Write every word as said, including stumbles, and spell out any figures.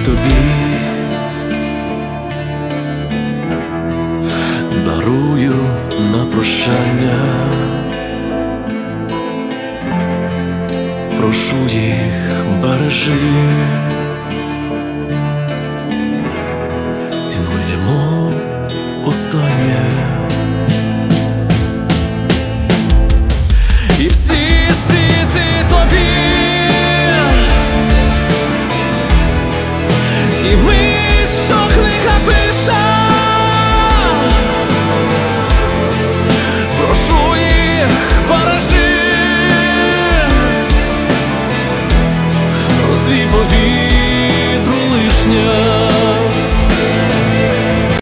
тобі дарую на прощання, прошу їх бережи, цінуй, немов останнє.